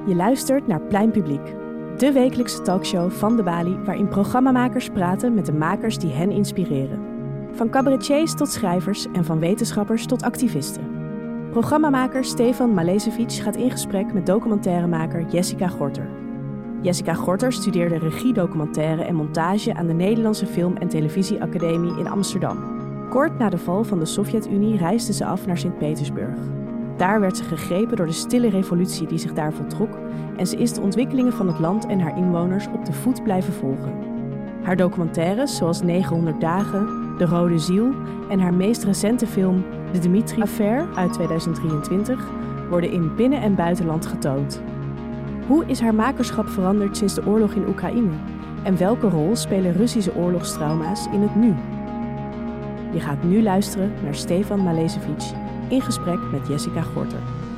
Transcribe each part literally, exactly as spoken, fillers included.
Je luistert naar Plein Publiek, de wekelijkse talkshow van de Bali, waarin programmamakers praten met de makers die hen inspireren. Van cabaretiers tot schrijvers en van wetenschappers tot activisten. Programmamaker Stefan Malesevic gaat in gesprek met documentairemaker Jessica Gorter. Jessica Gorter studeerde regie, documentaire en montage aan de Nederlandse Film- en Televisieacademie in Amsterdam. Kort na de val van de Sovjet-Unie reisde ze af naar Sint-Petersburg. Daar werd ze gegrepen door de stille revolutie die zich daar voltrok en ze is de ontwikkelingen van het land en haar inwoners op de voet blijven volgen. Haar documentaires zoals negenhonderd dagen, De Rode Ziel en haar meest recente film De Dmitri-affaire uit tweeduizend drieëntwintig worden in binnen- en buitenland getoond. Hoe is haar makerschap veranderd sinds de oorlog in Oekraïne? En welke rol spelen Russische oorlogstrauma's in het nu? Je gaat nu luisteren naar Stefan Malesevic in gesprek met Jessica Gorter.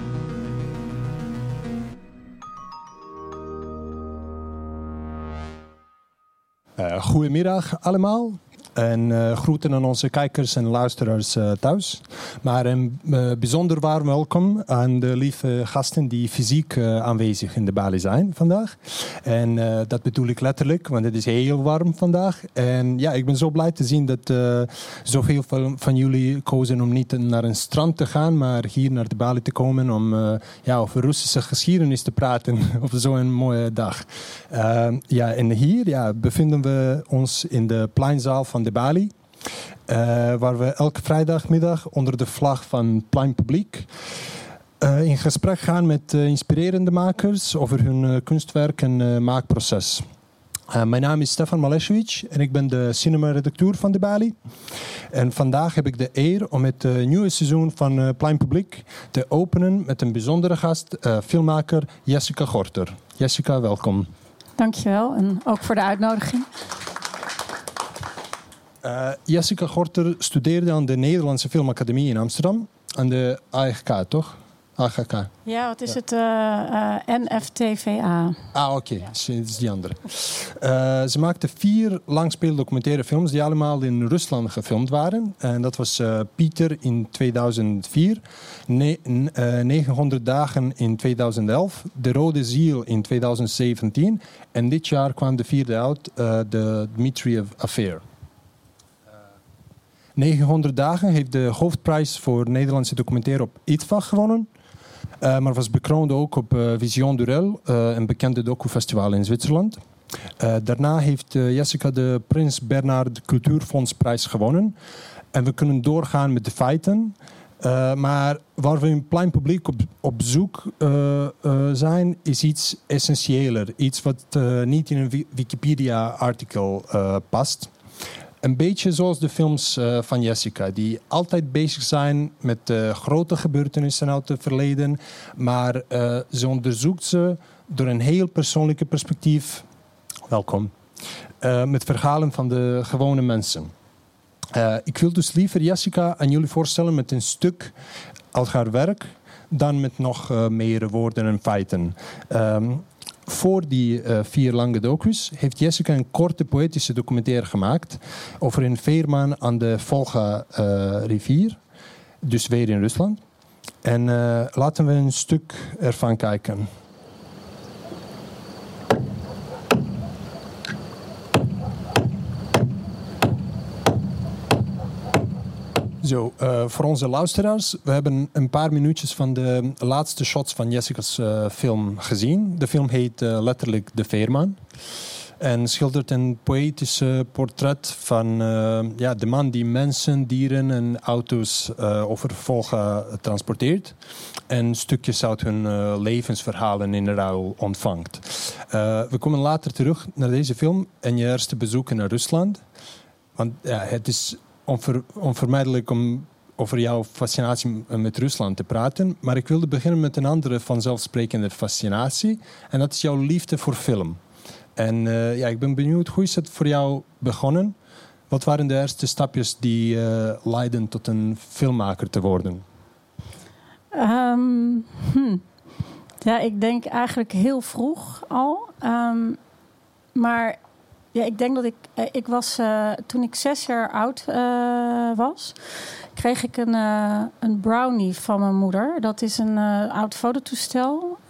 Uh, goedemiddag allemaal. En uh, groeten aan onze kijkers en luisteraars uh, thuis. Maar een uh, bijzonder warm welkom aan de lieve gasten die fysiek uh, aanwezig in de Bali zijn vandaag. En uh, dat bedoel ik letterlijk, want het is heel warm vandaag. En ja, ik ben zo blij te zien dat uh, zoveel van, van jullie kozen om niet naar een strand te gaan, maar hier naar de Bali te komen om uh, ja, over Russische geschiedenis te praten op zo'n mooie dag. Uh, ja, en hier ja, bevinden we ons in de pleinzaal van de Bali, uh, waar we elke vrijdagmiddag onder de vlag van Plein Publiek uh, in gesprek gaan met uh, inspirerende makers over hun uh, kunstwerk en uh, maakproces. Uh, mijn naam is Stefan Malesevic en ik ben de cinema-redacteur van de Bali. En vandaag heb ik de eer om het uh, nieuwe seizoen van uh, Plein Publiek te openen met een bijzondere gast, uh, filmmaker Jessica Gorter. Jessica, welkom. Dankjewel en ook voor de uitnodiging. Uh, Jessica Gorter studeerde aan de Nederlandse Filmacademie in Amsterdam. Aan de A G K, toch? A G K. Ja, wat is ja. het? Uh, uh, N F T V A. Ah, oké. Okay. Ja. Dat is die andere. Uh, ze maakte vier langspeeldocumentaire films die allemaal in Rusland gefilmd waren. En dat was uh, Pieter in tweeduizend vier, ne- n- uh, negenhonderd dagen in tweeduizend elf, De Rode Ziel in tweeduizend zeventien en dit jaar kwam de vierde uit, uh, de Dmitri-affaire. negenhonderd dagen heeft de hoofdprijs voor Nederlandse documentaire op I T V A gewonnen. Uh, maar was bekroond ook op uh, Vision Durel, uh, een bekende docufestival in Zwitserland. Uh, daarna heeft uh, Jessica de Prins Bernhard Cultuurfondsprijs gewonnen. En we kunnen doorgaan met de feiten. Uh, maar waar we in Plein Publiek op, op zoek uh, uh, zijn, is iets essentiëler. Iets wat uh, niet in een Wikipedia-artikel uh, past. Een beetje zoals de films uh, van Jessica, die altijd bezig zijn met uh, grote gebeurtenissen uit het verleden. Maar uh, ze onderzoekt ze door een heel persoonlijke perspectief. Welkom. Uh, met verhalen van de gewone mensen. Uh, ik wil dus liever Jessica aan jullie voorstellen met een stuk uit haar werk dan met nog uh, meer woorden en feiten. Um, Voor die uh, vier lange docus heeft Jessica een korte poëtische documentaire gemaakt over een veerman aan de Volga-rivier, uh, dus weer in Rusland. En uh, laten we een stuk ervan kijken. Zo, uh, voor onze luisteraars, we hebben een paar minuutjes van de laatste shots van Jessica's uh, film gezien. De film heet uh, letterlijk De Veerman. En schildert een poëtische portret van uh, ja, de man die mensen, dieren en auto's uh, over Volga transporteert. En stukjes uit hun uh, levensverhalen in ruil ontvangt. Uh, we komen later terug naar deze film en je eerste bezoeken naar Rusland. Want ja, het is Onver, onvermijdelijk om over jouw fascinatie met Rusland te praten. Maar ik wilde beginnen met een andere vanzelfsprekende fascinatie. En dat is jouw liefde voor film. En uh, ja, ik ben benieuwd, hoe is het voor jou begonnen? Wat waren de eerste stapjes die uh, leidden tot een filmmaker te worden? Um, hm. Ja, ik denk eigenlijk heel vroeg al. Um, maar ja, ik denk dat ik... Ik was, uh, toen ik zes jaar oud uh, was, kreeg ik een, uh, een brownie van mijn moeder. Dat is een uh, oud fototoestel.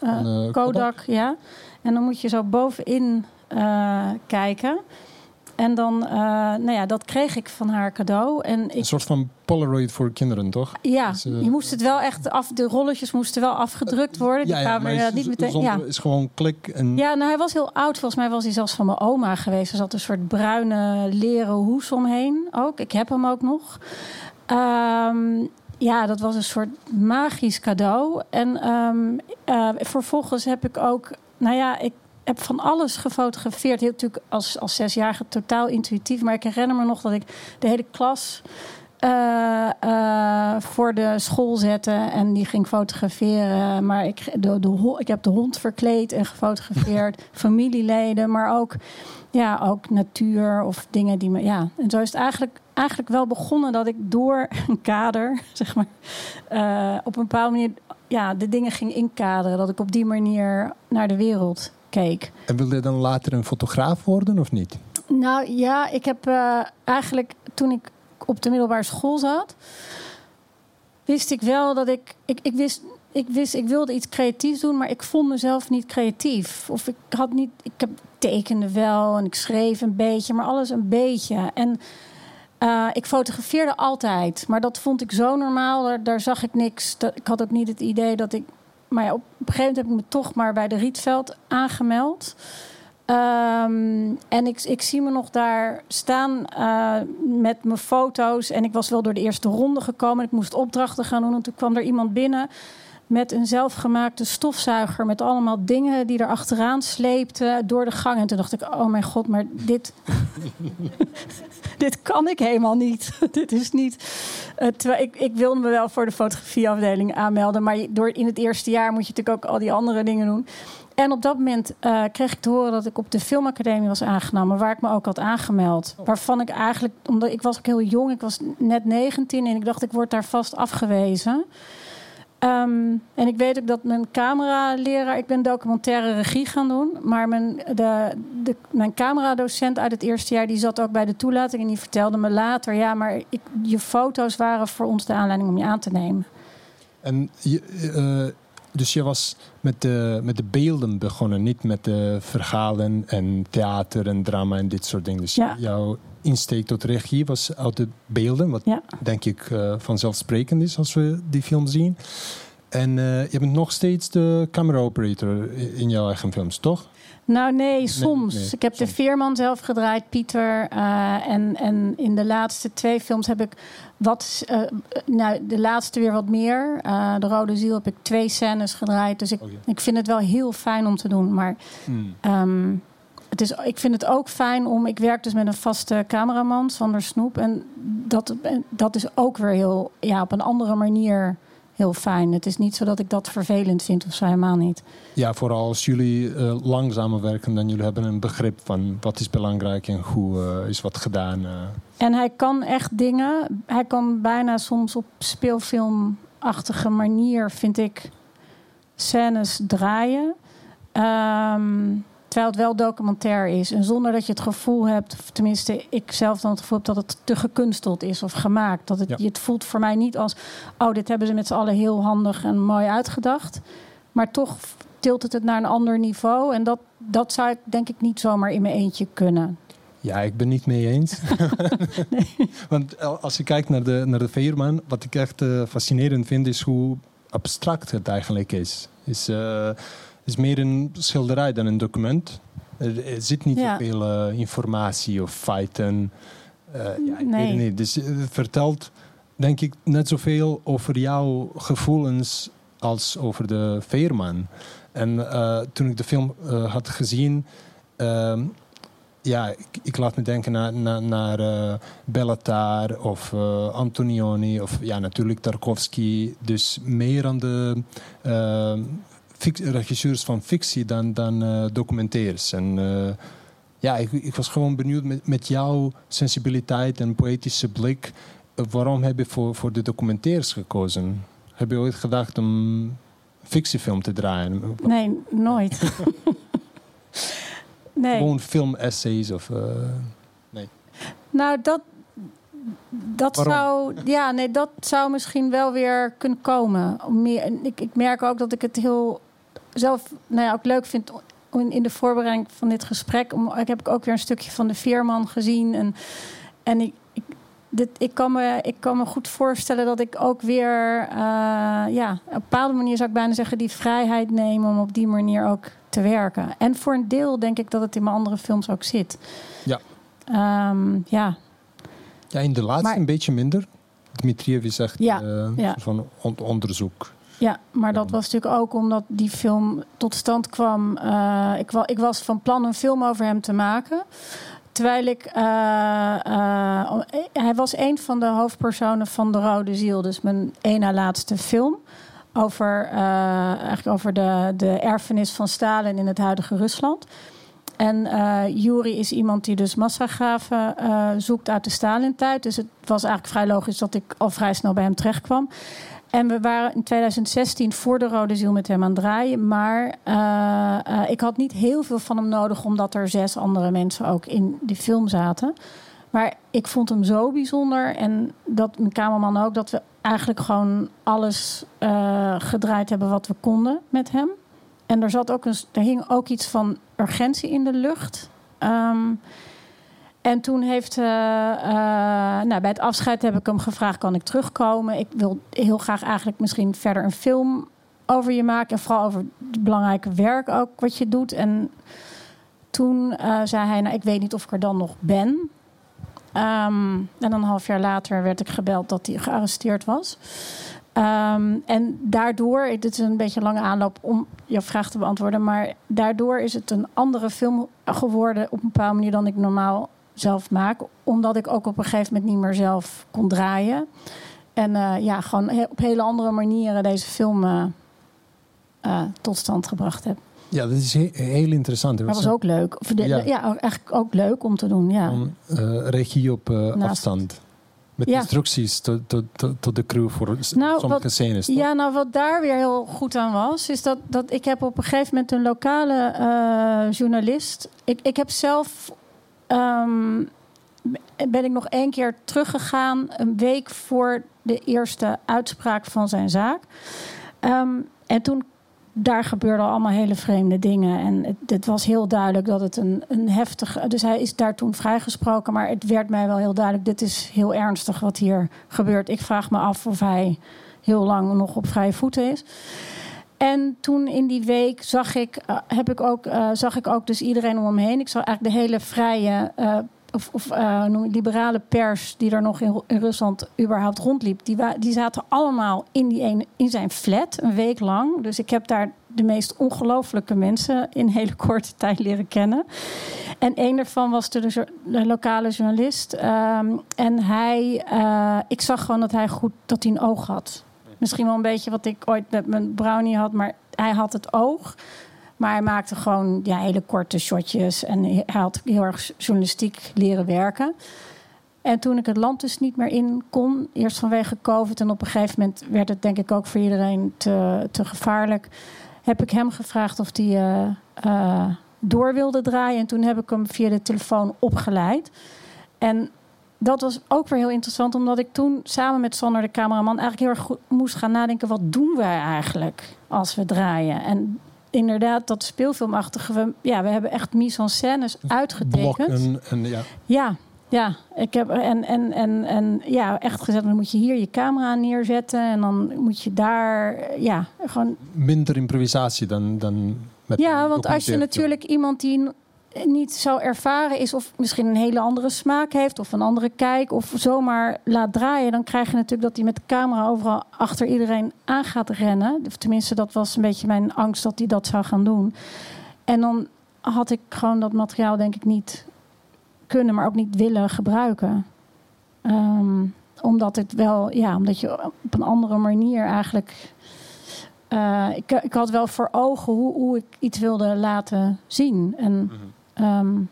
uh, uh, Kodak, Kodak, ja. En dan moet je zo bovenin uh, kijken. En dan, uh, nou ja, dat kreeg ik van haar cadeau. En ik, een soort van Polaroid voor kinderen, toch? Ja, dus, uh, je moest het wel echt af. De rolletjes moesten wel afgedrukt worden. Ja, Die ja, kwamen maar er niet meteen. zonder, Ja. is gewoon klik. En... Ja, nou hij was heel oud. Volgens mij was hij zelfs van mijn oma geweest. Er zat een soort bruine leren hoes omheen ook. Ik heb hem ook nog. Um, ja, dat was een soort magisch cadeau. En um, uh, vervolgens heb ik ook, nou ja, ik heb van alles gefotografeerd. Heel natuurlijk als, als zesjarige totaal intuïtief. Maar ik herinner me nog dat ik de hele klas uh, uh, voor de school zette en die ging fotograferen. Maar ik, de, de, ik heb de hond verkleed en gefotografeerd. Familieleden, maar ook, ja, ook natuur of dingen die me... Ja. En zo is het eigenlijk, eigenlijk wel begonnen dat ik door een kader, zeg maar, uh, op een bepaalde manier, ja, de dingen ging inkaderen. Dat ik op die manier naar de wereld keek. En wilde je dan later een fotograaf worden of niet? Nou ja, ik heb uh, eigenlijk toen ik op de middelbare school zat, wist ik wel dat ik, ik, ik wist, ik wist, ik wilde iets creatiefs doen, maar ik vond mezelf niet creatief. Of ik had niet, ik heb, tekende wel en ik schreef een beetje, maar alles een beetje. En uh, ik fotografeerde altijd, maar dat vond ik zo normaal. Daar, daar zag ik niks. Dat, ik had ook niet het idee dat ik. Maar ja, op een gegeven moment heb ik me toch maar bij de Rietveld aangemeld. Um, en ik, ik zie me nog daar staan uh, met mijn foto's. En ik was wel door de eerste ronde gekomen. Ik moest opdrachten gaan doen. En toen kwam er iemand binnen met een zelfgemaakte stofzuiger. Met allemaal dingen die er achteraan sleepten door de gang. En toen dacht ik, oh mijn god, maar dit... dit kan ik helemaal niet. Dit is niet... Uh, terwijl ik, ik wilde me wel voor de fotografieafdeling aanmelden. Maar door, in het eerste jaar moet je natuurlijk ook al die andere dingen doen. En op dat moment uh, kreeg ik te horen dat ik op de filmacademie was aangenomen, waar ik me ook had aangemeld. Oh. Waarvan ik eigenlijk, omdat ik was ook heel jong, ik was net negentien en ik dacht ik word daar vast afgewezen. Um, en ik weet ook dat mijn cameraleraar, ik ben documentaire regie gaan doen, maar mijn, de, de, mijn cameradocent uit het eerste jaar, die zat ook bij de toelating en die vertelde me later, ja, maar ik, je foto's waren voor ons de aanleiding om je aan te nemen. En je, uh, dus je was met de, met de beelden begonnen, niet met de verhalen en theater en drama en dit soort dingen. Dus ja. Jouw insteek tot regie was uit de beelden, wat ja. denk ik uh, vanzelfsprekend is als we die film zien. En uh, je bent nog steeds de camera operator in jouw eigen films, toch? Nou nee, soms. Nee, nee, ik heb soms. de Veerman zelf gedraaid, Pieter. Uh, en, en in de laatste twee films heb ik wat... Uh, nou, de laatste weer wat meer. Uh, de Rode Ziel heb ik twee scènes gedraaid. Dus ik, okay. ik vind het wel heel fijn om te doen. Maar hmm. um, het is, ik vind het ook fijn om... Ik werk dus met een vaste cameraman, Sander Snoep. En dat, dat is ook weer heel... Ja, op een andere manier... heel fijn. Het is niet zo dat ik dat vervelend vind of zo, helemaal niet. Ja, vooral als jullie uh, langzamer werken dan jullie hebben een begrip van wat is belangrijk en hoe uh, is wat gedaan. Uh. En hij kan echt dingen. Hij kan bijna soms op speelfilmachtige manier, vind ik, scènes draaien. Um, terwijl het wel documentair is. En zonder dat je het gevoel hebt, of tenminste ik zelf dan het gevoel heb dat het te gekunsteld is of gemaakt. Dat het, ja. het voelt voor mij niet als, oh, dit hebben ze met z'n allen heel handig en mooi uitgedacht. Maar toch tilt het het naar een ander niveau. En dat, dat zou ik denk ik niet zomaar in mijn eentje kunnen. Ja, ik ben niet mee eens. Nee. Want als je kijkt naar de, naar de Veerman, wat ik echt uh, fascinerend vind, is hoe abstract het eigenlijk is. Is... Uh, Het is meer een schilderij dan een document. Er, er zit niet ja. zoveel uh, informatie of feiten. Uh, ja, ik nee. weet het niet. Dus het vertelt, denk ik, net zoveel over jouw gevoelens als over de Veerman. En uh, toen ik de film uh, had gezien... Uh, ja, ik, ik laat me denken naar, naar, naar uh, Bellatar of uh, Antonioni... of ja, natuurlijk Tarkovsky. Dus meer aan de... Uh, regisseurs van fictie dan, dan uh, documentaires. En uh, ja, ik, ik was gewoon benieuwd met, met jouw sensibiliteit en poëtische blik. Uh, waarom heb je voor, voor de documentaires gekozen? Heb je ooit gedacht om een fictiefilm te draaien? Nee, nooit. nee. Gewoon film-essays of... Uh, nee. Nou, dat... Dat zou, ja, nee, dat zou misschien wel weer kunnen komen. Meer, ik, ik merk ook dat ik het heel zelf nou ja, ook leuk vind in, in de voorbereiding van dit gesprek, om, ik heb ook weer een stukje van de Veerman gezien. En, en ik, ik, dit, ik, kan me, ik kan me goed voorstellen dat ik ook weer, uh, ja, op een bepaalde manier zou ik bijna zeggen, die vrijheid neem om op die manier ook te werken. En voor een deel denk ik dat het in mijn andere films ook zit. Ja. Um, ja. Ja, in de laatste maar, een beetje minder. Dmitrijev is echt ja, uh, ja. van on- onderzoek. Ja, maar dat was natuurlijk ook omdat die film tot stand kwam. Uh, ik, wa- ik was van plan een film over hem te maken. Terwijl ik... Uh, uh, hij was een van de hoofdpersonen van De Rode Ziel. Dus mijn één na laatste film. Over, uh, eigenlijk over de, de erfenis van Stalin in het huidige Rusland. En uh, Yuri is iemand die dus massagraven uh, zoekt uit de Stalin-tijd. Dus het was eigenlijk vrij logisch dat ik al vrij snel bij hem terecht kwam. En we waren in twintig zestien voor De Rode Ziel met hem aan het draaien. Maar uh, uh, ik had niet heel veel van hem nodig, omdat er zes andere mensen ook in die film zaten. Maar ik vond hem zo bijzonder. En dat mijn cameraman ook, dat we eigenlijk gewoon alles uh, gedraaid hebben wat we konden met hem. En er, zat ook een, er hing ook iets van urgentie in de lucht. Um, en toen heeft... Uh, uh, nou, bij het afscheid heb ik hem gevraagd, kan ik terugkomen? Ik wil heel graag eigenlijk misschien verder een film over je maken. En vooral over het belangrijke werk ook wat je doet. En toen uh, zei hij, nou, ik weet niet of ik er dan nog ben. Um, en dan een half jaar later werd ik gebeld dat hij gearresteerd was. Um, en daardoor, dit is een beetje een lange aanloop om jouw vraag te beantwoorden, maar daardoor is het een andere film geworden op een bepaalde manier dan ik normaal zelf maak. Omdat ik ook op een gegeven moment niet meer zelf kon draaien. En uh, ja, gewoon he- op hele andere manieren deze film uh, uh, tot stand gebracht heb. Ja, dat is he- heel interessant. Maar was ook leuk. Of de, ja. ja, eigenlijk ook leuk om te doen, ja. Om, uh, regie op uh, afstand. Met ja. instructies tot, tot, tot, tot de crew voor nou, sommige wat, scènes. Toch? Ja, nou wat daar weer heel goed aan was, is dat, dat ik heb op een gegeven moment een lokale uh, journalist. Ik, ik heb zelf um, ben ik nog één keer teruggegaan, een week voor de eerste uitspraak van zijn zaak. Um, en toen daar gebeurden allemaal hele vreemde dingen. En het, het was heel duidelijk dat het een, een heftig... Dus hij is daar toen vrijgesproken. Maar het werd mij wel heel duidelijk, dit is heel ernstig wat hier gebeurt. Ik vraag me af of hij heel lang nog op vrije voeten is. En toen in die week zag ik, uh, heb ik ook, uh, zag ik ook dus iedereen om hem heen. Ik zag eigenlijk de hele vrije... Uh, Of, of uh, noem het, liberale pers die er nog in, in Rusland überhaupt rondliep. Die, wa- die zaten allemaal in, die ene, in zijn flat, een week lang. Dus ik heb daar de meest ongelooflijke mensen in hele korte tijd leren kennen. En een daarvan was de, de, de lokale journalist. Um, en hij, uh, ik zag gewoon dat hij goed, dat hij een oog had. Misschien wel een beetje wat ik ooit met mijn brownie had, maar hij had het oog. Maar hij maakte gewoon ja, hele korte shotjes. En hij had heel erg journalistiek leren werken. En toen ik het land dus niet meer in kon, eerst vanwege COVID... en op een gegeven moment werd het denk ik ook voor iedereen te, te gevaarlijk... heb ik hem gevraagd of hij uh, uh, door wilde draaien. En toen heb ik hem via de telefoon opgeleid. En dat was ook weer heel interessant... omdat ik toen samen met Sander, de cameraman... eigenlijk heel erg goed moest gaan nadenken... wat doen wij eigenlijk als we draaien? En inderdaad, dat speelfilmachtige... We, ja, we hebben echt mise-en-scènes uitgetekend. Blokken en ja. Ja, ja. Ik heb en, en, en, en ja, echt gezegd, dan moet je hier je camera neerzetten... en dan moet je daar, ja, gewoon... Minder improvisatie dan, dan met... Ja, want als je natuurlijk iemand die niet zo ervaren is... of misschien een hele andere smaak heeft... of een andere kijk, of zomaar laat draaien... dan krijg je natuurlijk dat hij met de camera overal achter iedereen aan gaat rennen. Of tenminste, dat was een beetje mijn angst dat hij dat zou gaan doen. En dan had ik gewoon dat materiaal denk ik niet kunnen... maar ook niet willen gebruiken. Um, omdat het wel, ja, omdat je op een andere manier eigenlijk... Uh, ik, ik had wel voor ogen hoe, hoe ik iets wilde laten zien. En, mm-hmm. um,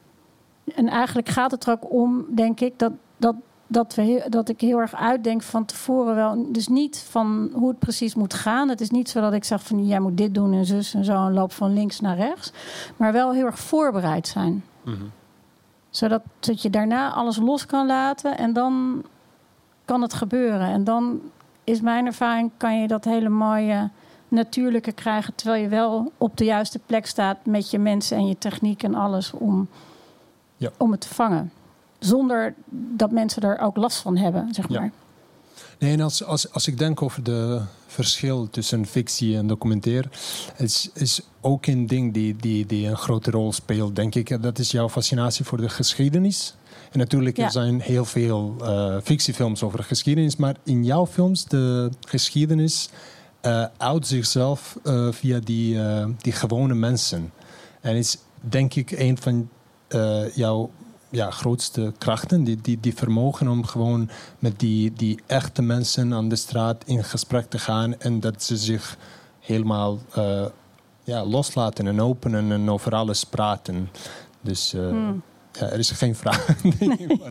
en eigenlijk gaat het er ook om, denk ik, dat, dat, dat, we heel, dat ik heel erg uitdenk van tevoren wel. Dus niet van hoe het precies moet gaan. Het is niet zo dat ik zeg van jij moet dit doen en zus en zo en loop van links naar rechts. Maar wel heel erg voorbereid zijn. Mm-hmm. Zodat dat je daarna alles los kan laten en dan kan het gebeuren. En dan is mijn ervaring, kan je dat hele mooie natuurlijke krijgen, terwijl je wel op de juiste plek staat met je mensen en je techniek en alles om, ja. om het te vangen. Zonder dat mensen er ook last van hebben, zeg maar. Ja. Nee, en als, als, als ik denk over de verschil tussen fictie en documentaire, is, is ook een ding die, die, die een grote rol speelt, denk ik. Dat is jouw fascinatie voor de geschiedenis. En natuurlijk, ja. er zijn heel veel uh, fictiefilms over de geschiedenis, maar in jouw films, de geschiedenis uh, uit zichzelf uh, via die, uh, die gewone mensen. En is, denk ik, een van uh, jouw ja, grootste krachten, die, die, die vermogen om gewoon met die, die echte mensen aan de straat in gesprek te gaan en dat ze zich helemaal uh, ja, loslaten en openen en over alles praten. Dus uh, hmm. ja, er is geen vraag. nee, maar,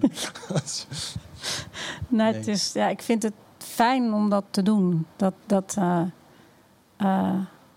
nee, het is, ja, ik vind het fijn om dat te doen. Dat, dat, uh, uh,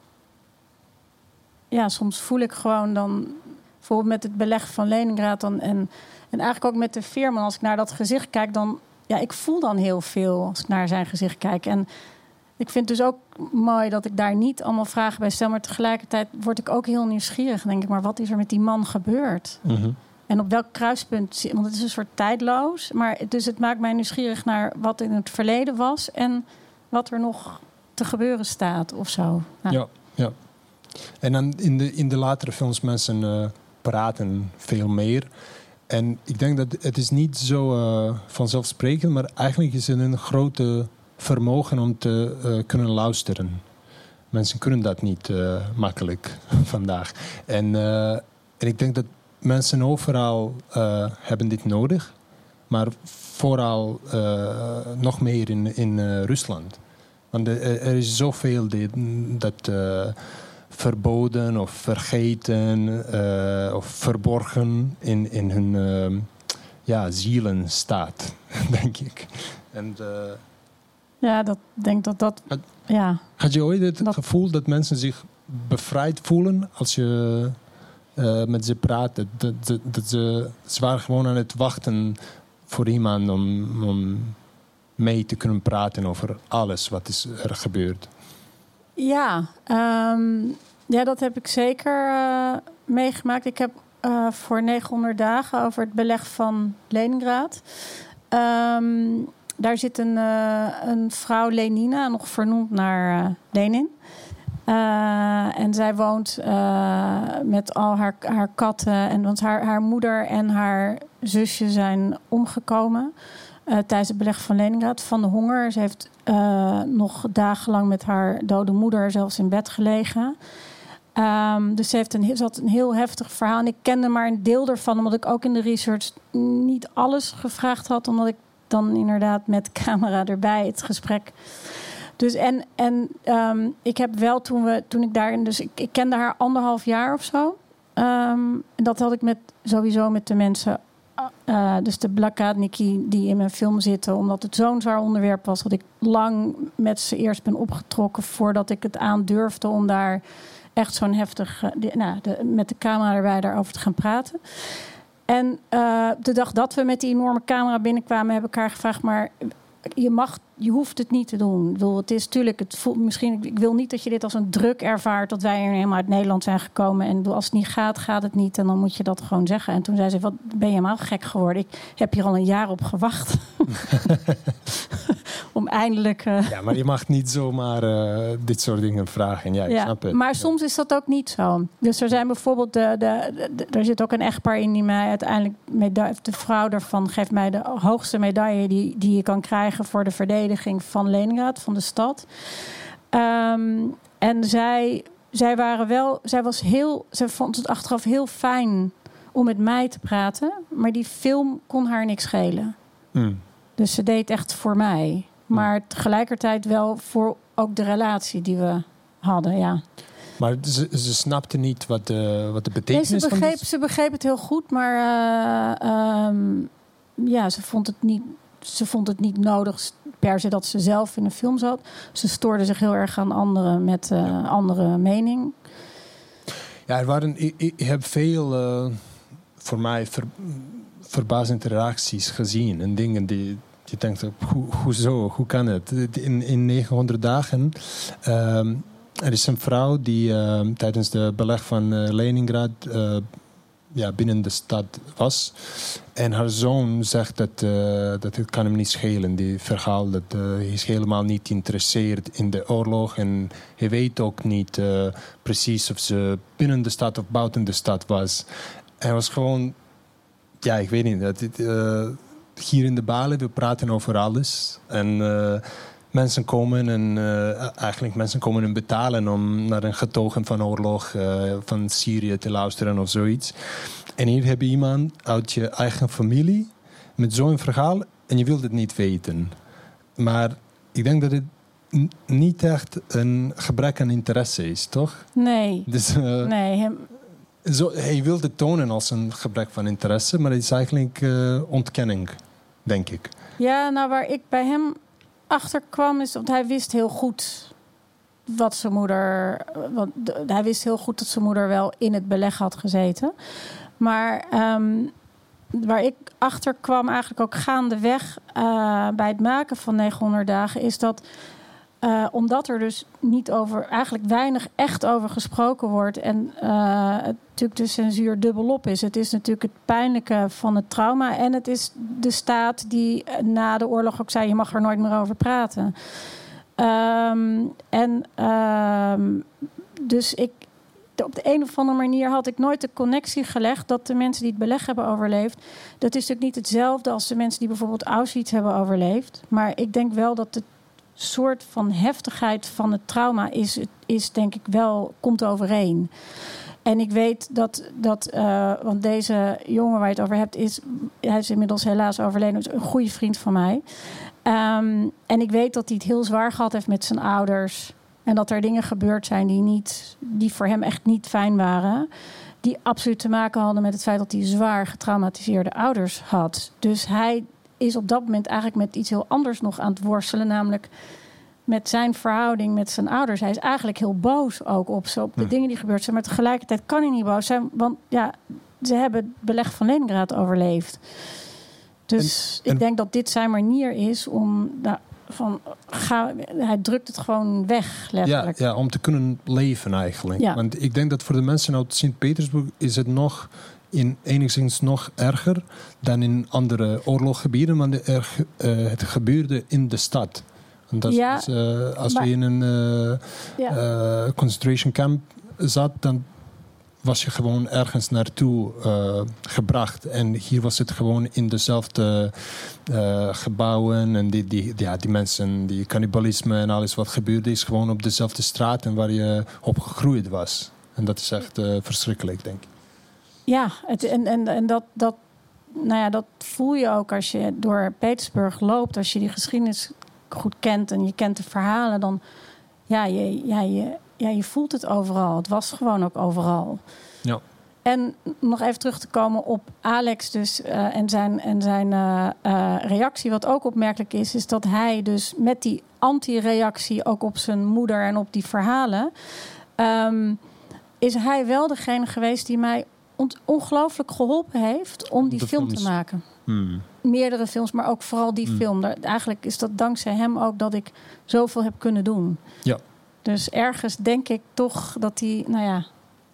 ja, soms voel ik gewoon dan, bijvoorbeeld met het beleg van Leningrad dan, en, en eigenlijk ook met de Veerman, als ik naar dat gezicht kijk, dan, ja, ik voel dan heel veel als ik naar zijn gezicht kijk. En ik vind het dus ook mooi dat ik daar niet allemaal vragen bij stel, maar tegelijkertijd word ik ook heel nieuwsgierig. Dan denk ik, maar wat is er met die man gebeurd? Mm-hmm. En op welk kruispunt, want het is een soort tijdloos, maar dus het maakt mij nieuwsgierig naar wat in het verleden was en wat er nog te gebeuren staat of zo. Nou. Ja, ja. En dan in de, in de latere films mensen uh, praten veel meer. En ik denk dat het is niet zo uh, vanzelfsprekend, maar eigenlijk is het een grote vermogen om te uh, kunnen luisteren. Mensen kunnen dat niet uh, makkelijk vandaag. En, uh, en ik denk dat mensen overal uh, hebben dit nodig, maar vooral uh, nog meer in, in uh, Rusland. Want er, er is zoveel die, dat uh, verboden of vergeten uh, of verborgen in, in hun uh, ja, zielen staat, denk ik. En, uh, ja, dat denk dat dat. Had, ja. had je ooit het dat, gevoel dat mensen zich bevrijd voelen als je uh, met ze praat? Dat, dat, dat ze, ze waren gewoon aan het wachten voor iemand om, om mee te kunnen praten over alles wat is er gebeurd. Ja, um, ja, dat heb ik zeker uh, meegemaakt. Ik heb uh, voor negenhonderd dagen over het beleg van Leningrad. Um, daar zit een, uh, een vrouw, Lenina, nog vernoemd naar uh, Lenin. Uh, en zij woont uh, met al haar, haar katten. En, want haar, haar moeder en haar zusje zijn omgekomen Uh, tijdens het beleg van Leningrad van de honger. Ze heeft uh, nog dagenlang met haar dode moeder zelfs in bed gelegen. Um, dus ze, heeft een, ze had een heel heftig verhaal. En ik kende maar een deel ervan, omdat ik ook in de research niet alles gevraagd had, omdat ik dan inderdaad met camera erbij het gesprek. Dus en, en um, ik heb wel toen we toen ik daarin, dus ik, ik kende haar anderhalf jaar of zo. Um, en dat had ik met sowieso met de mensen. Uh, dus de Blakadniki die in mijn film zitten, omdat het zo'n zwaar onderwerp was, dat ik lang met ze eerst ben opgetrokken voordat ik het aandurfde om daar echt zo'n heftig, uh, die, nou, de, met de camera erbij daarover te gaan praten. En uh, de dag dat we met die enorme camera binnenkwamen, heb ik haar gevraagd, maar je mag, je hoeft het niet te doen. Ik bedoel, het is natuurlijk, het voelt misschien, ik wil niet dat je dit als een druk ervaart dat wij hier helemaal uit Nederland zijn gekomen. En als het niet gaat, gaat het niet. En dan moet je dat gewoon zeggen. En toen zei ze, wat ben je helemaal gek geworden? Ik heb hier al een jaar op gewacht. Om eindelijk. Uh... Ja, maar je mag niet zomaar uh, dit soort dingen vragen. Ja, ik ja, snap het. Maar soms is dat ook niet zo. Dus er zijn bijvoorbeeld de, de, de, de er zit ook een echtpaar in die mij uiteindelijk medaille, de vrouw daarvan geeft mij de hoogste medaille die, die je kan krijgen voor de verdediging van Leningrad, van de stad. Um, en zij, zij waren wel, zij was heel, zij vond het achteraf heel fijn om met mij te praten, maar die film kon haar niks schelen. Mm. Dus ze deed echt voor mij. Maar tegelijkertijd wel voor ook de relatie die we hadden, ja. Maar ze, ze snapte niet wat de, wat de betekenis nee, ze begreep, van dit? Ze begreep het heel goed, maar uh, um, ja, ze vond het niet, ze vond het niet nodig per se dat ze zelf in een film zat. Ze stoorde zich heel erg aan anderen met uh, ja. andere mening. Ja, er waren, ik, ik heb veel uh, voor mij ver, verbazende reacties gezien en dingen die je denkt, ho, hoezo, hoe kan het? In, in negenhonderd dagen. Um, er is een vrouw die uh, tijdens de beleg van uh, Leningrad uh, ja, binnen de stad was. En haar zoon zegt dat, uh, dat het kan hem niet schelen. Die verhaal dat uh, hij is helemaal niet geïnteresseerd in de oorlog. En hij weet ook niet uh, precies of ze binnen de stad of buiten de stad was. Hij was gewoon... Ja, ik weet niet. Dat het, uh, hier in de Bali, we praten over alles. En uh, mensen komen en uh, eigenlijk mensen komen en betalen om naar een getogen van oorlog uh, van Syrië te luisteren of zoiets. En hier heb je iemand uit je eigen familie met zo'n verhaal en je wilt het niet weten. Maar ik denk dat het n- niet echt een gebrek aan interesse is, toch? Nee. Dus, uh, nee hem... Zo, hij wilde het tonen als een gebrek van interesse, maar het is eigenlijk uh, ontkenning, denk ik. Ja, nou waar ik bij hem achter kwam is dat hij wist heel goed wat zijn moeder... Want hij wist heel goed dat zijn moeder wel in het beleg had gezeten. Maar um, waar ik achter kwam eigenlijk ook gaandeweg uh, bij het maken van negenhonderd dagen... is dat uh, omdat er dus niet over, eigenlijk weinig echt over gesproken wordt... en uh, het natuurlijk de censuur dubbelop is. Het is natuurlijk het pijnlijke van het trauma... en het is de staat die na de oorlog ook zei... je mag er nooit meer over praten. Um, en um, dus ik... Op de een of andere manier had ik nooit de connectie gelegd... dat de mensen die het beleg hebben overleefd... dat is natuurlijk niet hetzelfde als de mensen die bijvoorbeeld Auschwitz hebben overleefd. Maar ik denk wel dat de soort van heftigheid van het trauma... is, is denk ik wel, komt overeen. En ik weet dat, dat uh, want deze jongen waar je het over hebt... is, hij is inmiddels helaas overleden, is een goede vriend van mij. Um, en ik weet dat hij het heel zwaar gehad heeft met zijn ouders... En dat er dingen gebeurd zijn die, niet, die voor hem echt niet fijn waren. Die absoluut te maken hadden met het feit dat hij zwaar getraumatiseerde ouders had. Dus hij is op dat moment eigenlijk met iets heel anders nog aan het worstelen. Namelijk met zijn verhouding met zijn ouders. Hij is eigenlijk heel boos ook op, zo, op de hm. dingen die gebeurd zijn. Maar tegelijkertijd kan hij niet boos zijn. Want ja, ze hebben het beleg van Leningrad overleefd. Dus en, en... ik denk dat dit zijn manier is om... Nou, Van, ga, hij drukt het gewoon weg, letterlijk. Ja, ja, om te kunnen leven eigenlijk. Ja. Want ik denk dat voor de mensen uit Sint-Petersburg... is het nog in enigszins nog erger dan in andere oorlogsgebieden. Want er, uh, het gebeurde in de stad. En dat ja, is, uh, als maar, we in een uh, ja. uh, concentration camp zat... dan was je gewoon ergens naartoe uh, gebracht. En hier was het gewoon in dezelfde uh, gebouwen. En die, die, ja, die mensen, die cannibalisme en alles wat gebeurde... is gewoon op dezelfde straat en waar je op gegroeid was. En dat is echt uh, verschrikkelijk, denk ik. Ja, het, en, en, en dat, dat, nou ja, dat voel je ook als je door Petersburg loopt. Als je die geschiedenis goed kent en je kent de verhalen... dan ja, je... Ja, je Ja, je voelt het overal. Het was gewoon ook overal. Ja. En nog even terug te komen op Alex dus, uh, en zijn, en zijn uh, uh, reactie. Wat ook opmerkelijk is, is dat hij dus met die anti-reactie... ook op zijn moeder en op die verhalen... Um, is hij wel degene geweest die mij ont- ongelooflijk geholpen heeft... om die film films. te maken. Hmm. Meerdere films, maar ook vooral die hmm. film. Daar, eigenlijk is dat dankzij hem ook dat ik zoveel heb kunnen doen. Ja. Dus ergens denk ik toch dat hij, nou ja,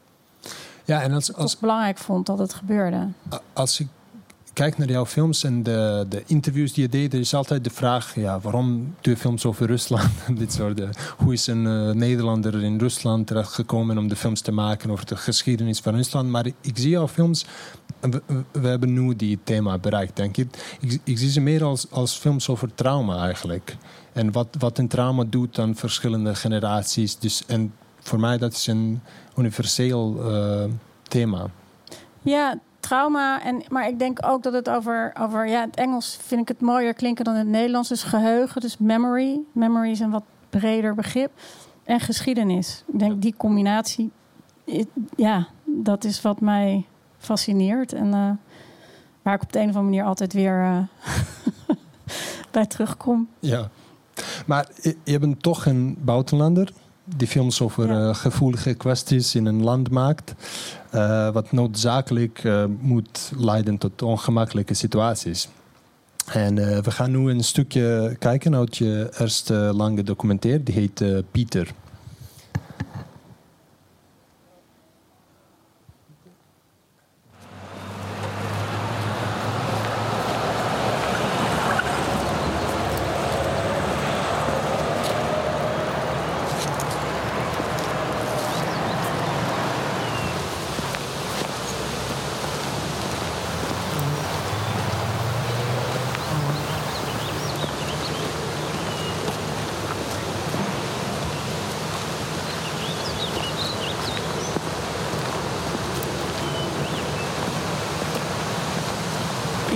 ja en als, als, toch belangrijk vond dat het gebeurde. Als ik kijk naar jouw films en de, de interviews die je deed, er is altijd de vraag, ja, waarom doe je films over Rusland? Dit soort, uh, hoe is een uh, Nederlander in Rusland terechtgekomen om de films te maken over de geschiedenis van Rusland? Maar ik, ik zie jouw films, we, we hebben nu die thema bereikt, denk ik. Ik, ik zie ze meer als, als films over trauma eigenlijk. En wat, wat een trauma doet aan verschillende generaties. Dus, en voor mij dat is een universeel uh, thema. Ja, trauma. En, maar ik denk ook dat het over... over ja, in het Engels vind ik het mooier klinken dan in het Nederlands. Dus geheugen, dus memory. Memory is een wat breder begrip. En geschiedenis. Ik denk die combinatie... Ja, dat is wat mij fascineert. En uh, waar ik op de een of andere manier altijd weer uh, bij terugkom. Ja. Maar je bent toch een buitenlander die films over ja. uh, gevoelige kwesties in een land maakt. Uh, wat noodzakelijk uh, moet leiden tot ongemakkelijke situaties. En uh, we gaan nu een stukje kijken uit je eerste lange documentaire. Die heet uh, Pieter.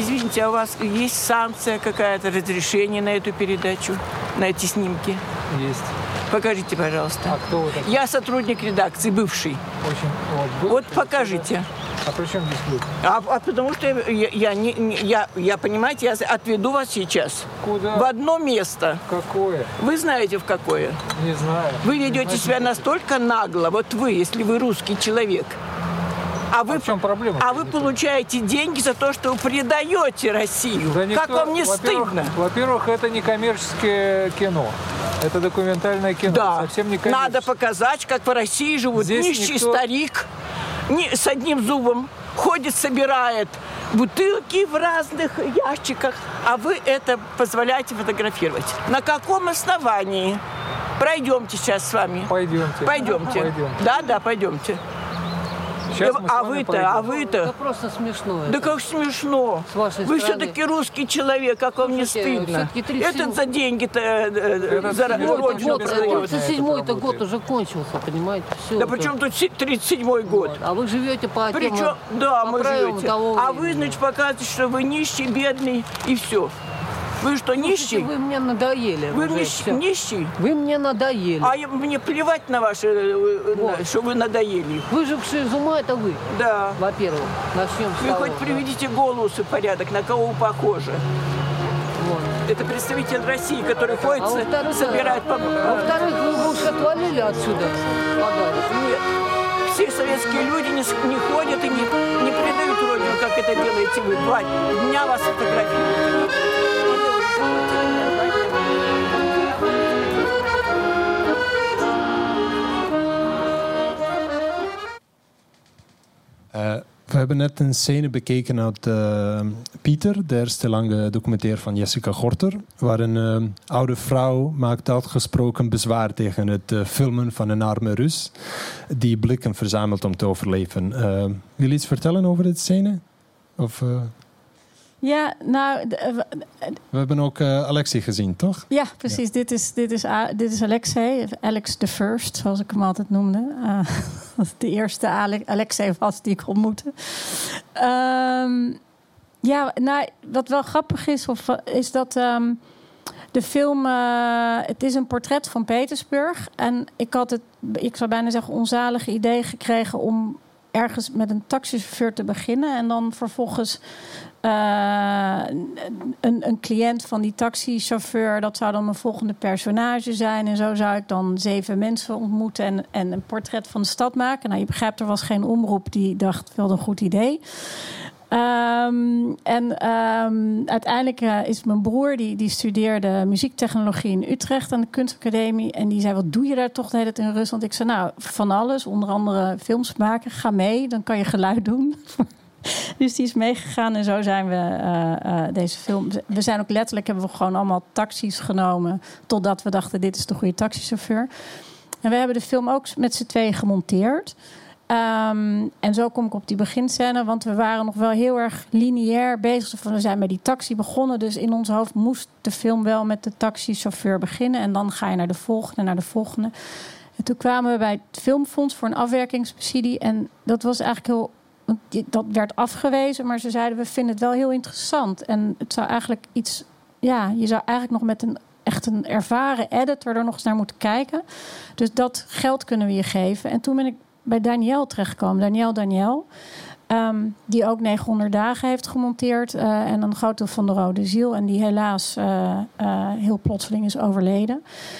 Извините, а у вас есть санкция какая-то, разрешение на эту передачу, на эти снимки? Есть. Покажите, пожалуйста. А кто вы такой? Я сотрудник редакции, бывший. Очень. Вот, бывший, Вот покажите. А при чем здесь вы? А, а потому что я, я, не, не, я, я, понимаете, я отведу вас сейчас. Куда? В одно место. Какое? Вы знаете, в какое? Не знаю. Вы ведете Значит, себя настолько нагло, вот вы, если вы русский человек. А вы, а в чем проблема? а вы получаете деньги за то, что вы предаете Россию. Да никто, как вам не во-первых, стыдно? Во-первых, это не коммерческое кино. Это документальное кино. Да, Совсем не надо показать, как в России живут Здесь нищий никто... старик не, с одним зубом, ходит, собирает бутылки в разных ящиках, а вы это позволяете фотографировать. На каком основании? Пройдемте сейчас с вами. Пойдемте. Пойдемте. Пойдем. Да, да, пойдемте. Сейчас мы с а вами вы-то, пойдем. а вы-то? Это просто смешно. Да это. как смешно. С вашей Вы стороны. все-таки русский человек, как вам не Слушайте, стыдно? все-таки тридцать семь Этот за деньги-то э, Этот за семь- Вот, родину вот, продает. тридцать седьмой-то год уже кончился, понимаете? Все, Да при чем тут тридцать седьмой год? Вот. А вы живете по Причем, тем, да, по мы правилам живете. того А времени. вы, значит, показываете, что вы нищий, бедный и все. Вы что, Слушайте, нищий? Вы мне надоели. Вы уже, нищий, всё. нищий? Вы мне надоели. А я- мне плевать на ваши, э, Вот. на- что вы надоели. Выжившие из ума это вы, Да. во-первых. Начнем с Вы того. хоть да. приведите голос в порядок, на кого вы похожи. Вот. Это представитель России, который ходит, А со- во-вторых, собирает... а по- во-вторых, вы бы уж отвалили отсюда подальше. Нет. Все советские люди не, с- не ходят и не, не предают родину, как это делаете вы. Два дня вас фотографируют. Uh, we hebben net een scène bekeken uit uh, Pieter, de eerste lange documentaire van Jessica Gorter, waar een uh, oude vrouw maakt uitgesproken bezwaar tegen het uh, filmen van een arme Rus die blikken verzamelt om te overleven. Uh, wil je iets vertellen over dit scène? Of, uh... Ja, nou... De, uh, We hebben ook uh, Alexei gezien, toch? Ja, precies. Ja. Dit, is, dit, is, uh, dit is Alexei, Alex the First, zoals ik hem altijd noemde. Uh, de eerste Ale- Alexei was die ik ontmoette. Um, ja, nou, wat wel grappig is, of, is dat um, de film... Uh, het is een portret van Petersburg. En ik had het, ik zou bijna zeggen, onzalige idee gekregen om ergens met een taxichauffeur te beginnen. En dan vervolgens... Uh, een, een cliënt van die taxichauffeur, dat zou dan mijn volgende personage zijn. En zo zou ik dan zeven mensen ontmoeten en, en een portret van de stad maken. Nou, je begrijpt, er was geen omroep die dacht, wel een goed idee. Um, en um, uiteindelijk uh, is mijn broer, die, die studeerde muziektechnologie in Utrecht aan de kunstacademie. En die zei, wat doe je daar toch de hele tijd in Rusland? Ik zei, nou, van alles, onder andere films maken. Ga mee, dan kan je geluid doen. Dus die is meegegaan en zo zijn we uh, uh, deze film... We zijn ook letterlijk, hebben we gewoon allemaal taxis genomen... totdat we dachten, dit is de goede taxichauffeur. En we hebben de film ook met z'n tweeën gemonteerd. Um, en zo kom ik op die beginscène, want we waren nog wel heel erg lineair bezig. We zijn met die taxi begonnen, dus in ons hoofd moest de film wel met de taxichauffeur beginnen. En dan ga je naar de volgende, naar de volgende. En toen kwamen we bij het Filmfonds voor een afwerkingssubsidie. En dat was eigenlijk heel... Want dat werd afgewezen, maar ze zeiden, we vinden het wel heel interessant. En het zou eigenlijk iets... Ja, je zou eigenlijk nog met een echt een ervaren editor er nog eens naar moeten kijken. Dus dat geld kunnen we je geven. En toen ben ik bij Daniel terechtgekomen. Daniel Daniel. Um, die ook negenhonderd dagen heeft gemonteerd. Uh, en een groot deel van de Rode Ziel. En die helaas uh, uh, heel plotseling is overleden.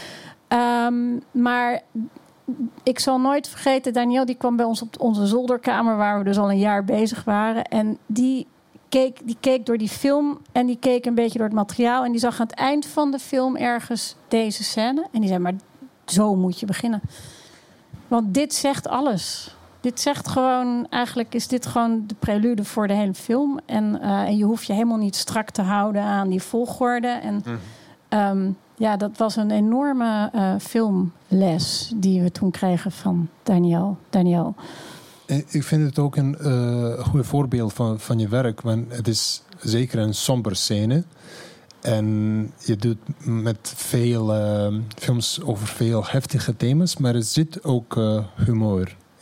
Um, maar... Ik zal nooit vergeten, Daniel die kwam bij ons op onze zolderkamer... waar we dus al een jaar bezig waren. En die keek, die keek door die film en die keek een beetje door het materiaal. En die zag aan het eind van de film ergens deze scène. En die zei, maar zo moet je beginnen. Want dit zegt alles. Dit zegt gewoon, eigenlijk is dit gewoon de prelude voor de hele film. En, uh, en je hoeft je helemaal niet strak te houden aan die volgorde. En... Mm. Um, Ja, dat was een enorme uh, filmles die we toen kregen van Daniel. Daniel. Ik vind het ook een uh, goed voorbeeld van, van je werk. Want het is zeker een somber scène. En je doet met veel uh, films over veel heftige thema's. Maar er zit ook uh, humor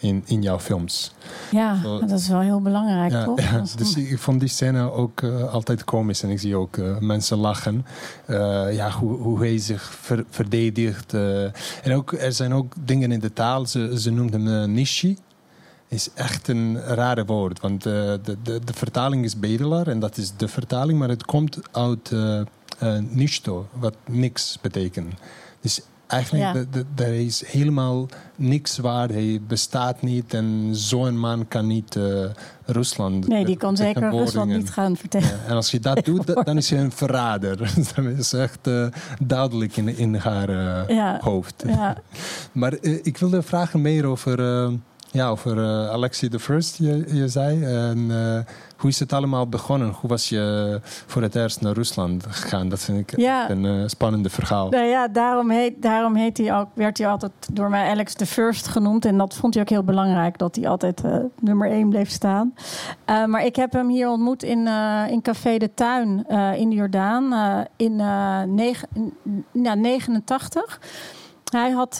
in, in jouw films. Ja, Zo, dat is wel heel belangrijk, ja, toch? ja, dus ik vond die scène ook uh, altijd komisch. En ik zie ook uh, mensen lachen. Uh, ja, hoe, hoe hij zich ver, verdedigt. Uh, en ook, er zijn ook dingen in de taal. Ze, ze noemt hem uh, nishi. Is echt een rare woord. Want uh, de, de, de vertaling is bedelaar. En dat is de vertaling. Maar het komt uit uh, uh, nishto. Wat niks betekent. Dus eigenlijk, Ja. de, de, er is helemaal niks waar. Hij bestaat niet. En zo'n man kan niet uh, Rusland... Nee, die kan zeker Rusland niet gaan vertellen. Ja, en als je dat doet, dan is je een verrader. Dat is echt uh, duidelijk in, in haar uh, Ja. hoofd. Ja. Maar uh, ik wilde vragen meer over... Uh, Ja, over uh, Alexei de First, je, je zei. En, uh, hoe is het allemaal begonnen? Hoe was je voor het eerst naar Rusland gegaan? Dat vind ik Ja. een uh, spannende verhaal. Nou ja, daarom, heet, daarom heet hij ook, werd hij altijd door mij Alex the First genoemd. En dat vond hij ook heel belangrijk, dat hij altijd uh, nummer één bleef staan. Uh, maar ik heb hem hier ontmoet in, uh, in Café de Tuin uh, in de Jordaan uh, in, uh, negen, in ja, negenentachtig. Hij had,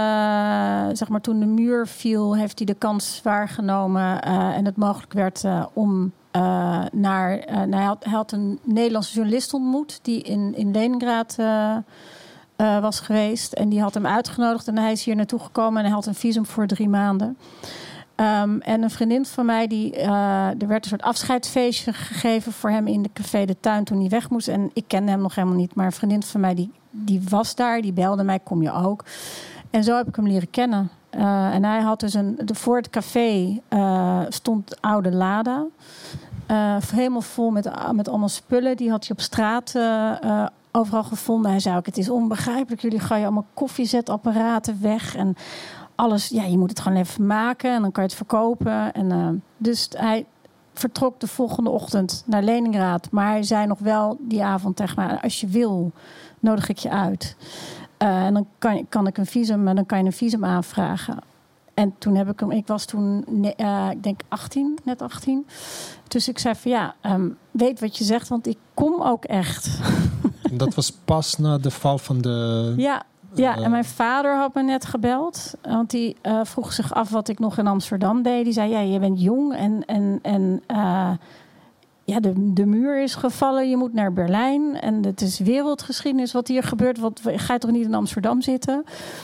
uh, zeg maar, toen de muur viel, heeft hij de kans waargenomen uh, en het mogelijk werd uh, om uh, naar... Uh, nou, hij, had, hij had een Nederlandse journalist ontmoet die in, in Leningrad uh, uh, was geweest. En die had hem uitgenodigd en hij is hier naartoe gekomen en hij had een visum voor drie maanden. Um, en een vriendin van mij, die, uh, er werd een soort afscheidsfeestje gegeven voor hem in de Café de Tuin toen hij weg moest. En ik kende hem nog helemaal niet, maar een vriendin van mij die, die was daar, die belde mij, kom je ook? En zo heb ik hem leren kennen. Uh, en hij had dus een, de, voor het café uh, stond oude Lada. Uh, helemaal vol met, met allemaal spullen. Die had hij op straat uh, uh, overal gevonden. Hij zei ook, het is onbegrijpelijk. Jullie gooien allemaal koffiezetapparaten weg. En alles, ja, je moet het gewoon even maken. En dan kan je het verkopen. En, uh, dus hij vertrok de volgende ochtend naar Leningrad. Maar hij zei nog wel die avond tegen mij, als je wil, nodig ik je uit. Uh, en dan kan, kan ik een visum, en dan kan je een visum aanvragen. En toen heb ik hem, ik was toen, uh, ik denk achttien, net achttien. Dus ik zei van ja, um, weet wat je zegt, want ik kom ook echt. En dat was pas na de val van de... Ja, ja, en mijn vader had me net gebeld. Want die uh, vroeg zich af wat ik nog in Amsterdam deed. Die zei, ja, je bent jong en, en, en uh, ja, de, de muur is gevallen. Je moet naar Berlijn. En het is wereldgeschiedenis wat hier gebeurt. Wat, ga je toch niet in Amsterdam zitten?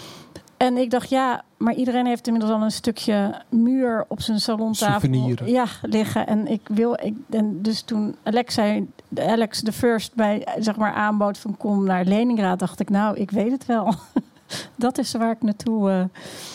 En ik dacht, ja, maar iedereen heeft inmiddels al een stukje muur op zijn salontafel Souvenir. Ja, liggen. En ik wil, ik, en dus toen Alexei, Alex the First bij, zeg maar, aanbood van kom naar Leningrad, dacht ik, nou, ik weet het wel. Dat is waar ik naartoe uh,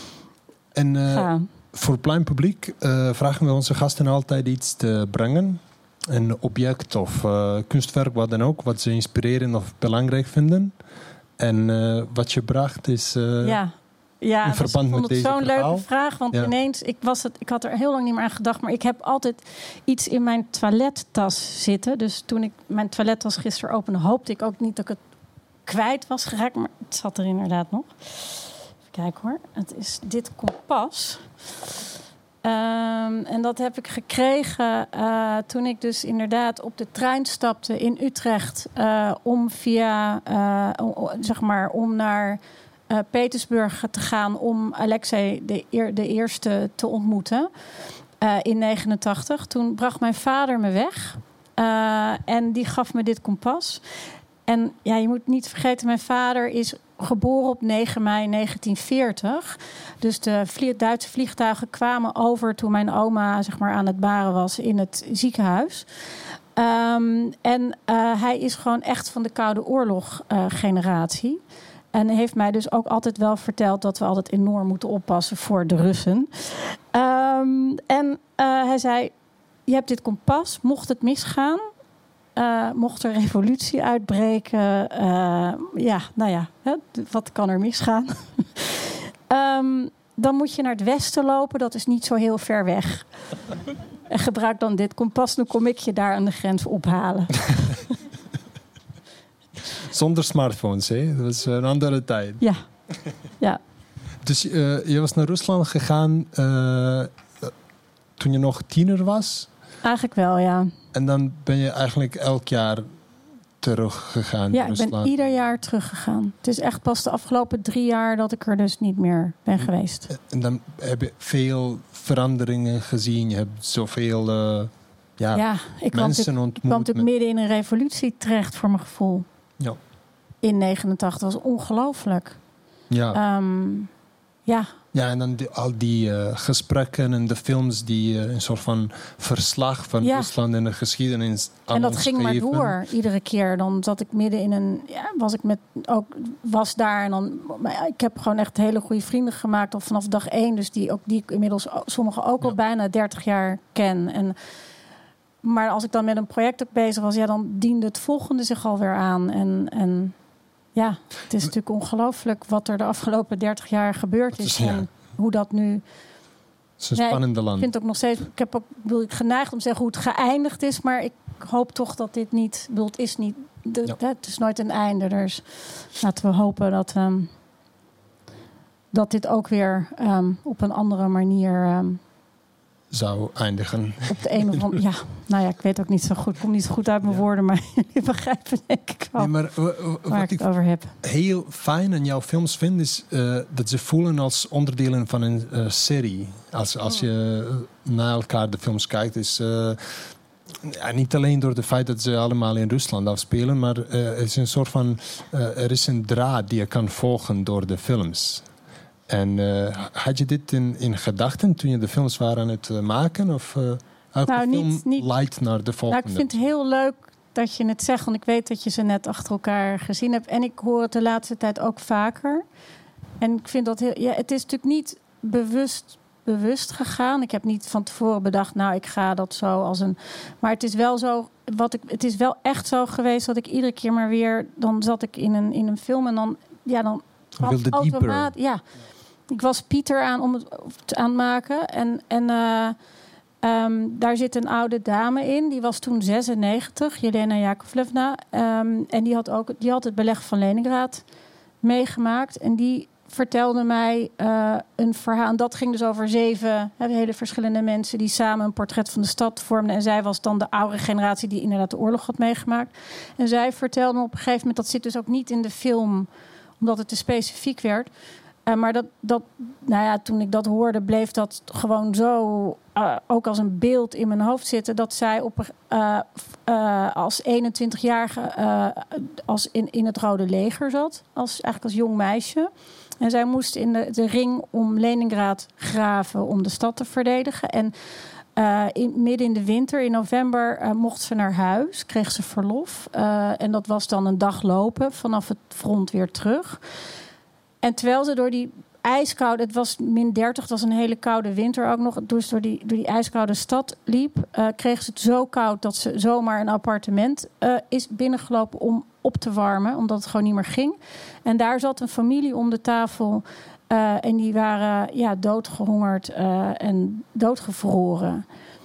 en, uh, ga. Voor het plein publiek uh, vragen we onze gasten altijd iets te brengen. Een object of uh, kunstwerk, wat dan ook, wat ze inspirerend of belangrijk vinden. En uh, wat je bracht is... Uh, ja. Ja, in verband ik vond met het deze zo'n verhaal. leuke vraag. Want ja. ineens, ik, was het, ik had er heel lang niet meer aan gedacht. Maar ik heb altijd iets in mijn toilettas zitten. Dus toen ik mijn toilettas gisteren opende, hoopte ik ook niet dat ik het kwijt was geraakt. Maar het zat er inderdaad nog. Even kijken hoor. Het is dit kompas. Um, en dat heb ik gekregen uh, toen ik dus inderdaad op de trein stapte in Utrecht. Uh, om via, uh, om, zeg maar, om naar... Uh, Petersburg te gaan om Alexei de, eer, de eerste te ontmoeten uh, in negenentachtig. Toen bracht mijn vader me weg uh, en die gaf me dit kompas. En ja, je moet niet vergeten, mijn vader is geboren op negen mei negentien veertig. Dus de vlie- Duitse vliegtuigen kwamen over toen mijn oma, zeg maar, aan het baren was in het ziekenhuis. Um, en uh, hij is gewoon echt van de Koude Oorlog uh, generatie. En heeft mij dus ook altijd wel verteld dat we altijd enorm moeten oppassen voor de Russen. Um, en uh, hij zei, je hebt dit kompas, mocht het misgaan, uh, mocht er revolutie uitbreken. Uh, ja, nou ja, hè, wat kan er misgaan? um, dan moet je naar het westen lopen, dat is niet zo heel ver weg. En gebruik dan dit kompas, dan kom ik je daar aan de grens ophalen. Zonder smartphones, hè? Dat was een andere tijd. Ja, ja. Dus uh, je was naar Rusland gegaan uh, toen je nog tiener was? Eigenlijk wel, ja. En dan ben je eigenlijk elk jaar teruggegaan? Ja, in ik ben Rusland? ieder jaar teruggegaan. Het is echt pas de afgelopen drie jaar dat ik er dus niet meer ben geweest. En dan heb je veel veranderingen gezien. Je hebt zoveel uh, ja, Ja, ik kwam mensen natuurlijk, ontmoet. kwam natuurlijk met- midden in een revolutie terecht voor mijn gevoel. Ja. In negenentachtig. Dat was ongelooflijk. Ja. Um, ja, Ja, en dan die, al die uh, gesprekken en de films die uh, een soort van verslag van Ja. Rusland en de geschiedenis aan en dat ons ging maar geven. door iedere keer. Dan zat ik midden in een, ja, was ik met ook was daar en dan, maar ja, ik heb gewoon echt hele goede vrienden gemaakt al vanaf dag één, dus die ook die ik inmiddels o- sommigen ook al Ja. bijna dertig jaar ken. En maar als ik dan met een project ook bezig was, ja, dan diende het volgende zich alweer aan. En, en ja, het is natuurlijk ongelooflijk wat er de afgelopen dertig jaar gebeurd Het is. is, ja. En hoe dat nu. Het is een Nee, spannende land. Ik vind het ook nog steeds. Ik heb ook wil ik geneigd om te zeggen hoe het geëindigd is, maar ik hoop toch dat dit niet. Ik bedoel, het is niet. De, Ja. Het is nooit een einde. Dus laten we hopen dat. Um, dat dit ook weer um, op een andere manier. Um, Zou eindigen. op de een of andere. Ja, nou ja, ik weet ook niet zo goed. Ik kom niet zo goed uit mijn Ja. woorden, maar jullie begrijpen denk ik wel Nee, maar w- w- waar wat ik ik het over heb. heel fijn aan jouw films vind, is uh, dat ze voelen als onderdelen van een uh, serie. Als, als je uh, naar elkaar de films kijkt, is uh, ja, niet alleen door het feit dat ze allemaal in Rusland afspelen, maar uh, er is een soort van uh, er is een draad die je kan volgen door de films. En uh, had je dit in, in gedachten toen je de films waren aan het uh, maken? Of uh, elke Nou, niet- film niet- leidt naar de Nou, volgende? ik vind het heel leuk dat je het zegt, want ik weet dat je ze net achter elkaar gezien hebt. En ik hoor het de laatste tijd ook vaker. En ik vind dat heel. Ja, het is natuurlijk niet bewust, bewust gegaan. Ik heb niet van tevoren bedacht, nou, ik ga dat zo als een. Maar het is wel zo. Wat ik, het is wel echt zo geweest dat ik iedere keer maar weer. Dan zat ik in een, in een film en dan. Ja, dan. wilde automaat, dieper. ja. Ik was Pieter aan om het aan het maken. En. en uh, Um, daar zit een oude dame in. Die was toen zesennegentig, Jelena Jakovlevna. Um, en die had, ook, die had het beleg van Leningrad meegemaakt. En die vertelde mij uh, een verhaal. En dat ging dus over zeven hè, hele verschillende mensen die samen een portret van de stad vormden. En zij was dan de oude generatie die inderdaad de oorlog had meegemaakt. En zij vertelde me op een gegeven moment, dat zit dus ook niet in de film, omdat het te specifiek werd. Uh, maar dat, dat, nou ja, toen ik dat hoorde, bleef dat gewoon zo, uh, ook als een beeld in mijn hoofd zitten, dat zij op, uh, uh, als eenentwintigjarige uh, als in, in het Rode Leger zat, als, eigenlijk als jong meisje. En zij moest in de, de ring om Leningrad graven om de stad te verdedigen. En uh, in, midden in de winter, in november, uh, mocht ze naar huis, kreeg ze verlof. Uh, en dat was dan een dag lopen vanaf het front weer terug. En terwijl ze door die ijskoude, het was min dertig, het was een hele koude winter ook nog, dus door die, door die ijskoude stad liep, uh, kreeg ze het zo koud dat ze zomaar een appartement uh, is binnengelopen om op te warmen, omdat het gewoon niet meer ging. En daar zat een familie om de tafel uh, en die waren ja, doodgehongerd uh, en doodgevroren.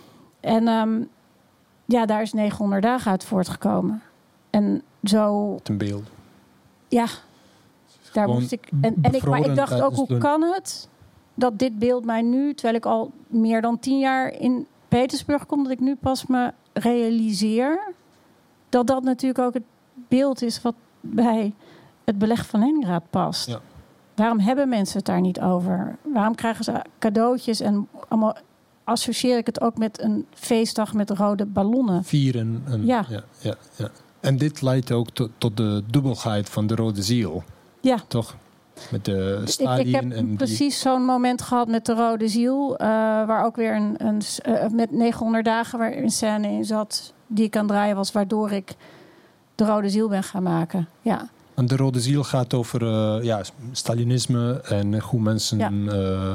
En um, ja, daar is negenhonderd dagen uit voortgekomen. En zo. Een beeld. Ja. Daar Gewoon moest ik. En, en ik, maar ik dacht ook, tijdens hoe de- kan het dat dit beeld mij nu, terwijl ik al meer dan tien jaar in Petersburg kom, dat ik nu pas me realiseer dat dat natuurlijk ook het beeld is wat bij het beleg van Leningrad past. Ja. Waarom hebben mensen het daar niet over? Waarom krijgen ze cadeautjes en allemaal associeer ik het ook met een feestdag met rode ballonnen? Vieren. En, Ja. Ja, ja, ja. En dit leidt ook tot, tot de dubbelheid van de Rode Ziel, Ja. toch? Met de Ik, Stalin ik heb en die- precies zo'n moment gehad met de Rode Ziel. Uh, waar ook weer een, een uh, met negenhonderd dagen waar een scène in zat die ik aan het draaien was, waardoor ik de Rode Ziel ben gaan maken. Ja, En de Rode Ziel gaat over uh, ja, Stalinisme en hoe mensen Ja. uh,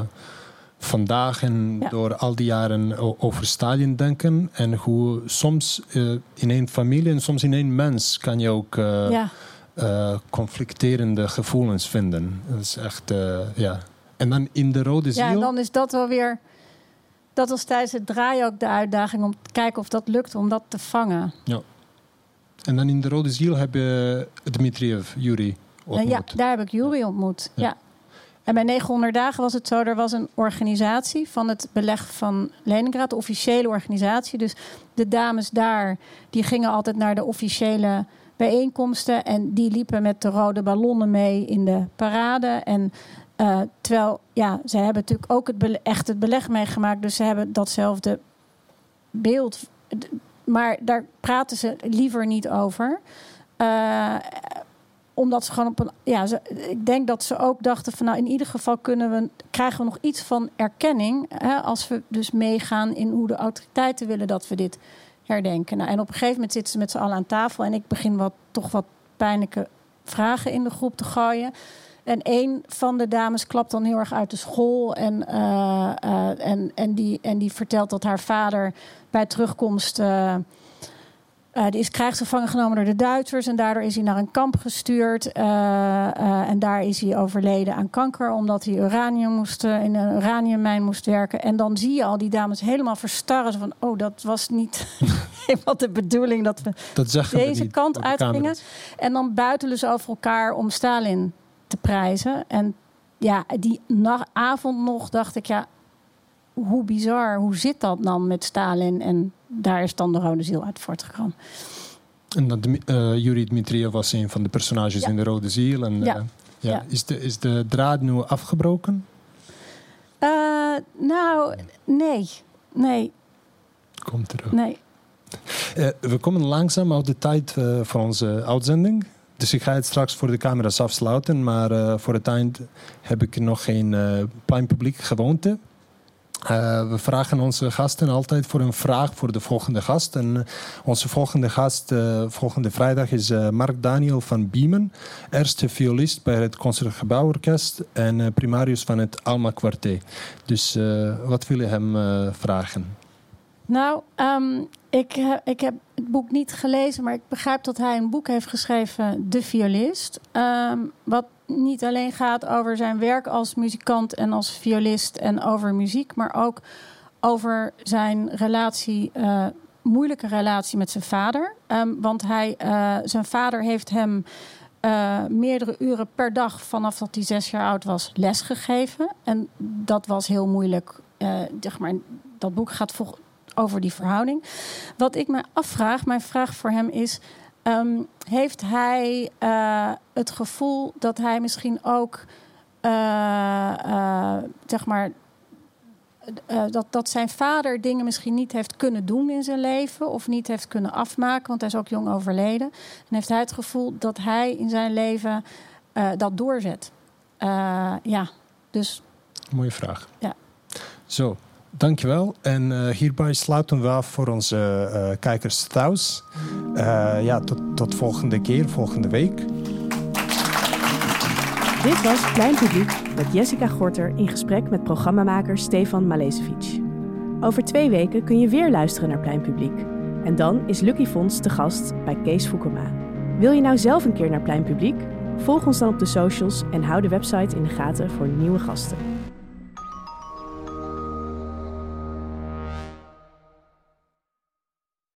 vandaag en Ja. door al die jaren o- over Stalin denken. En hoe soms uh, in één familie en soms in één mens kan je ook uh, ja. uh, conflicterende gevoelens vinden. Dat is echt, uh, ja. En dan in de Rode Ziel... ja, en dan is dat wel weer. Dat was tijdens het draaien ook de uitdaging om te kijken of dat lukte om dat te vangen. Ja. En dan in de Rode Ziel heb je Dmitriev, Yuri, ontmoet. En ja, daar heb ik Yuri ontmoet. Ja. Ja. En bij negenhonderd dagen was het zo, er was een organisatie van het beleg van Leningrad, de officiële organisatie. Dus de dames daar, die gingen altijd naar de officiële bijeenkomsten. En die liepen met de rode ballonnen mee in de parade. En uh, terwijl, ja, ze hebben natuurlijk ook het bele- echt het beleg meegemaakt. Dus ze hebben datzelfde beeld. Maar daar praten ze liever niet over. Uh, omdat ze gewoon op een... Ja, ze, ik denk dat ze ook dachten van... nou, in ieder geval kunnen we, krijgen we nog iets van erkenning... Hè, als we dus meegaan in hoe de autoriteiten willen dat we dit herdenken. Nou, en op een gegeven moment zitten ze met z'n allen aan tafel... en ik begin wat, toch wat pijnlijke vragen in de groep te gooien. En een van de dames klapt dan heel erg uit de school... en, uh, uh, en, en, die, en die vertelt dat haar vader bij terugkomst... Uh, Uh, die is krijgsgevangen genomen door de Duitsers... en daardoor is hij naar een kamp gestuurd. Uh, uh, en daar is hij overleden aan kanker... omdat hij uranium moest, uh, in een uraniummijn moest werken. En dan zie je al die dames helemaal verstarren. Van, oh, dat was niet helemaal de bedoeling... dat we dat deze niet kant uitgingen. En dan buitelen ze over elkaar om Stalin te prijzen. En ja, die na- avond nog dacht ik... ja, hoe bizar, hoe zit dat dan met Stalin? En daar is dan de Rode Ziel uit voortgekomen. En dan uh, Yuri Dmitriev was een van de personages ja. in de Rode Ziel. En, uh, ja. Ja, ja. Is, de, is de draad nu afgebroken? Uh, nou, nee. Nee. Komt terug. Nee. Uh, we komen langzaam uit de tijd uh, voor onze uitzending. Dus ik ga het straks voor de camera's afsluiten. Maar uh, voor het eind heb ik nog geen uh, pleinpubliek gewoonte. Uh, we vragen onze gasten altijd voor een vraag voor de volgende gast. En uh, onze volgende gast uh, volgende vrijdag is uh, Mark Daniel van Biemen. Eerste violist bij het Concertgebouworkest en uh, primarius van het Alma Quartet. Dus uh, wat wil je hem uh, vragen? Nou, um, ik, uh, ik heb het boek niet gelezen, maar ik begrijp dat hij een boek heeft geschreven, De Violist. Um, wat niet alleen gaat over zijn werk als muzikant en als violist en over muziek, maar ook over zijn relatie, uh, moeilijke relatie met zijn vader. Um, want hij, uh, zijn vader heeft hem uh, meerdere uren per dag vanaf dat hij zes jaar oud was lesgegeven. En dat was heel moeilijk. Uh, zeg maar, dat boek gaat vol- over die verhouding. Wat ik me afvraag, mijn vraag voor hem is... Um, heeft hij uh, het gevoel dat hij misschien ook... Uh, uh, zeg maar... Uh, dat, dat zijn vader dingen misschien niet heeft kunnen doen in zijn leven... of niet heeft kunnen afmaken, want hij is ook jong overleden. En heeft hij het gevoel dat hij in zijn leven uh, dat doorzet. Uh, ja, dus... Mooie vraag. Ja. Zo. Dankjewel. En uh, hierbij sluiten we af voor onze uh, kijkers thuis. Uh, ja, tot, tot volgende keer, volgende week. Dit was Plein Publiek met Jessica Gorter in gesprek met programmamaker Stefan Malesevic. Over twee weken kun je weer luisteren naar Plein Publiek. En dan is Lucky Fons te gast bij Kees Foukema. Wil je nou zelf een keer naar Plein Publiek? Volg ons dan op de socials en hou de website in de gaten voor nieuwe gasten.